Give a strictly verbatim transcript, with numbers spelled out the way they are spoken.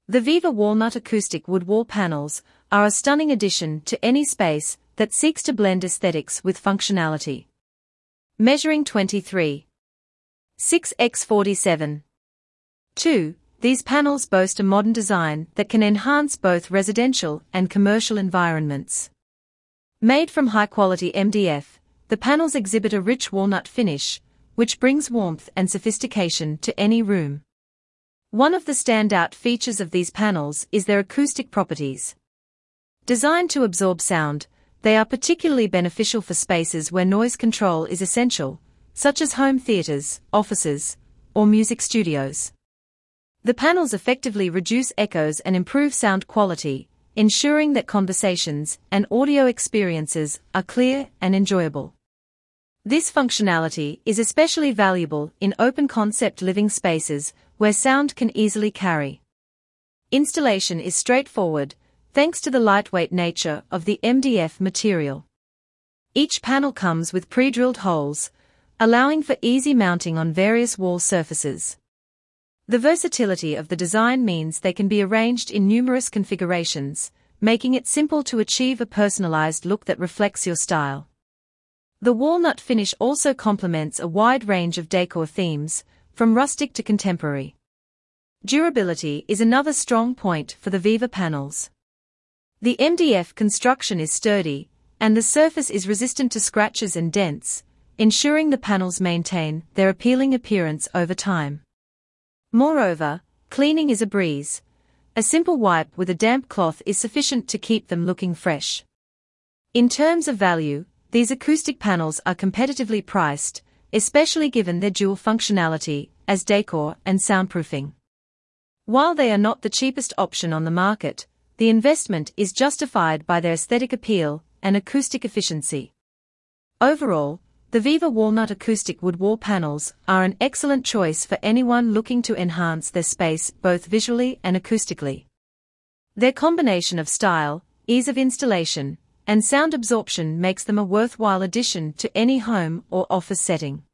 The Viva Walnut Acoustic Wood Wall Panels are a stunning addition to any space that seeks to blend aesthetics with functionality. Measuring twenty-three point six by forty-seven point two, these panels boast a modern design that can enhance both residential and commercial environments. Made from high-quality M D F, the panels exhibit a rich walnut finish, which brings warmth and sophistication to any room. One of the standout features of these panels is their acoustic properties. Designed to absorb sound, they are particularly beneficial for spaces where noise control is essential, such as home theaters, offices, or music studios. The panels effectively reduce echoes and improve sound quality, ensuring that conversations and audio experiences are clear and enjoyable. This functionality is especially valuable in open-concept living spaces where sound can easily carry. Installation is straightforward, thanks to the lightweight nature of the M D F material. Each panel comes with pre-drilled holes, allowing for easy mounting on various wall surfaces. The versatility of the design means they can be arranged in numerous configurations, making it simple to achieve a personalized look that reflects your style. The walnut finish also complements a wide range of decor themes, from rustic to contemporary. Durability is another strong point for the Viva panels. The M D F construction is sturdy, and the surface is resistant to scratches and dents, ensuring the panels maintain their appealing appearance over time. Moreover, cleaning is a breeze. A simple wipe with a damp cloth is sufficient to keep them looking fresh. In terms of value, these acoustic panels are competitively priced, especially given their dual functionality as decor and soundproofing. While they are not the cheapest option on the market, the investment is justified by their aesthetic appeal and acoustic efficiency. Overall, the Viva Walnut Acoustic Wood Wall Panels are an excellent choice for anyone looking to enhance their space both visually and acoustically. Their combination of style, ease of installation, and sound absorption makes them a worthwhile addition to any home or office setting.